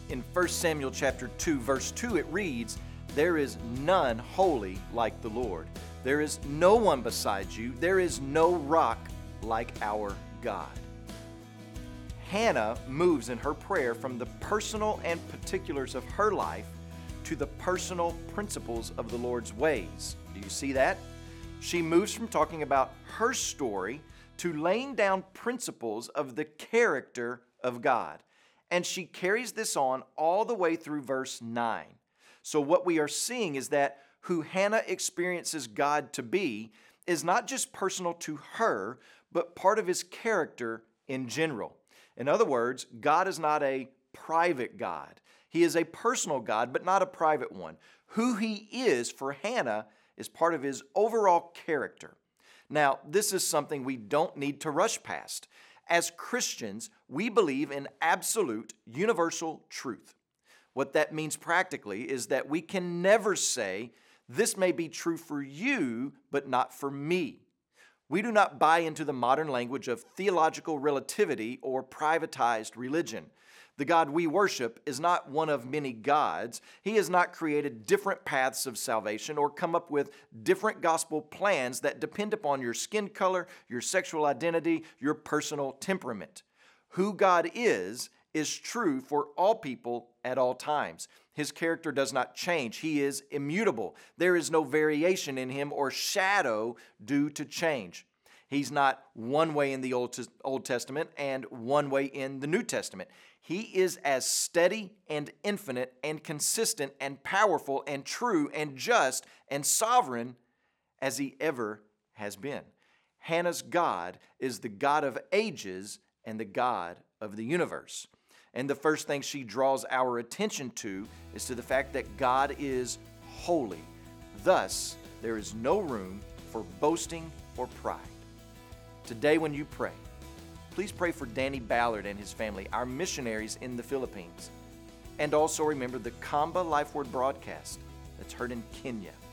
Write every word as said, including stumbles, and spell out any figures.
In First Samuel chapter two, verse two, it reads, "There is none holy like the Lord. There is no one beside you. There is no rock like our God." Hannah moves in her prayer from the personal and particulars of her life to the personal principles of the Lord's ways. Do you see that? She moves from talking about her story to laying down principles of the character of God. And she carries this on all the way through verse nine. So what we are seeing is that who Hannah experiences God to be is not just personal to her, but part of his character in general. In other words, God is not a private God. He is a personal God, but not a private one. Who he is for Hannah is part of his overall character. Now, this is something we don't need to rush past. As Christians, we believe in absolute, universal truth. What that means practically is that we can never say, this may be true for you, but not for me. We do not buy into the modern language of theological relativity or privatized religion. The God we worship is not one of many gods. He has not created different paths of salvation or come up with different gospel plans that depend upon your skin color, your sexual identity, your personal temperament. Who God is, is true for all people at all times. His character does not change. He is immutable. There is no variation in him or shadow due to change. He's not one way in the Old Testament and one way in the New Testament. He is as steady and infinite and consistent and powerful and true and just and sovereign as he ever has been. Hannah's God is the God of ages and the God of the universe. And the first thing she draws our attention to is to the fact that God is holy. Thus, there is no room for boasting or pride. Today when you pray, please pray for Danny Ballard and his family, our missionaries in the Philippines. And also remember the Kamba Life Word broadcast that's heard in Kenya.